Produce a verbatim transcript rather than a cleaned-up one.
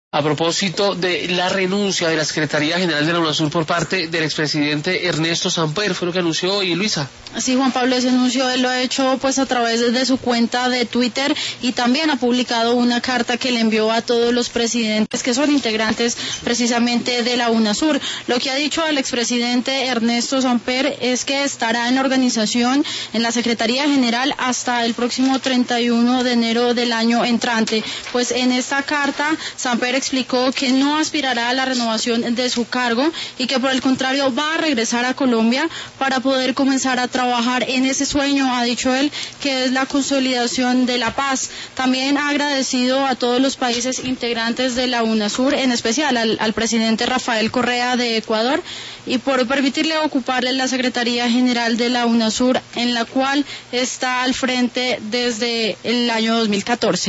A propósito de la renuncia de la Secretaría General de la UNASUR por parte del expresidente Ernesto Samper, fue lo que anunció hoy Luisa. Sí, Juan Pablo, ese anuncio él lo ha hecho pues a través de su cuenta de Twitter y también ha publicado una carta que le envió a todos los presidentes que son integrantes precisamente de la UNASUR. Lo que ha dicho el expresidente Ernesto Samper es que estará en la organización, en la Secretaría General, hasta el próximo treinta y uno de enero del año entrante. Pues en esta carta Samper explicó que no aspirará a la renovación de su cargo y que por el contrario va a regresar a Colombia para poder comenzar a trabajar en ese sueño, ha dicho él, que es la consolidación de la paz. También ha agradecido a todos los países integrantes de la UNASUR, en especial al, al presidente Rafael Correa de Ecuador, y por permitirle ocuparle la Secretaría General de la UNASUR, en la cual está al frente desde el año dos mil catorce.